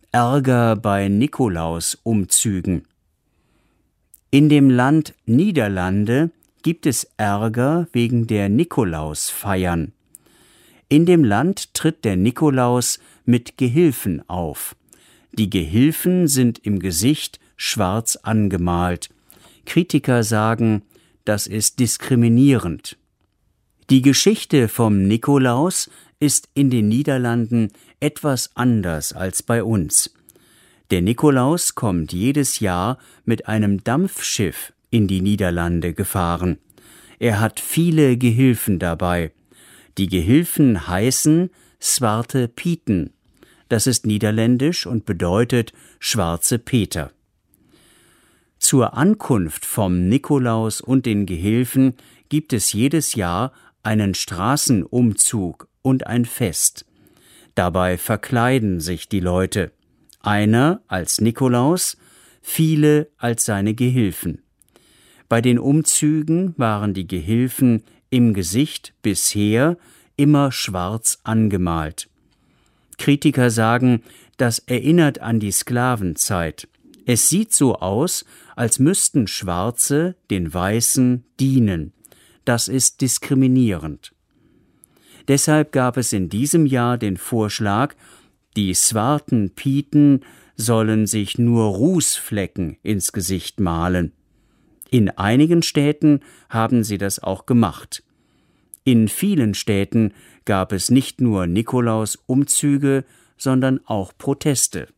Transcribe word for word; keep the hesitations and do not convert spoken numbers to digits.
Ärger bei Nikolausumzügen. In dem Land Niederlande gibt es Ärger wegen der Nikolausfeiern. In dem Land tritt der Nikolaus mit Gehilfen auf. Die Gehilfen sind im Gesicht schwarz angemalt. Kritiker sagen, das ist diskriminierend. Die Geschichte vom Nikolaus ist in den Niederlanden etwas anders als bei uns. Der Nikolaus kommt jedes Jahr mit einem Dampfschiff in die Niederlande gefahren. Er hat viele Gehilfen dabei. Die Gehilfen heißen Zwarte Pieten. Das ist niederländisch und bedeutet schwarze Peter. Zur Ankunft vom Nikolaus und den Gehilfen gibt es jedes Jahr einen Straßenumzug und ein Fest. Dabei verkleiden sich die Leute. Einer als Nikolaus, viele als seine Gehilfen. Bei den Umzügen waren die Gehilfen im Gesicht bisher immer schwarz angemalt. Kritiker sagen, das erinnert an die Sklavenzeit. Es sieht so aus, als müssten Schwarze den Weißen dienen. Das ist diskriminierend. Deshalb gab es in diesem Jahr den Vorschlag, die Zwarten Pieten sollen sich nur Rußflecken ins Gesicht malen. In einigen Städten haben sie das auch gemacht. In vielen Städten gab es nicht nur Nikolaus-Umzüge, sondern auch Proteste.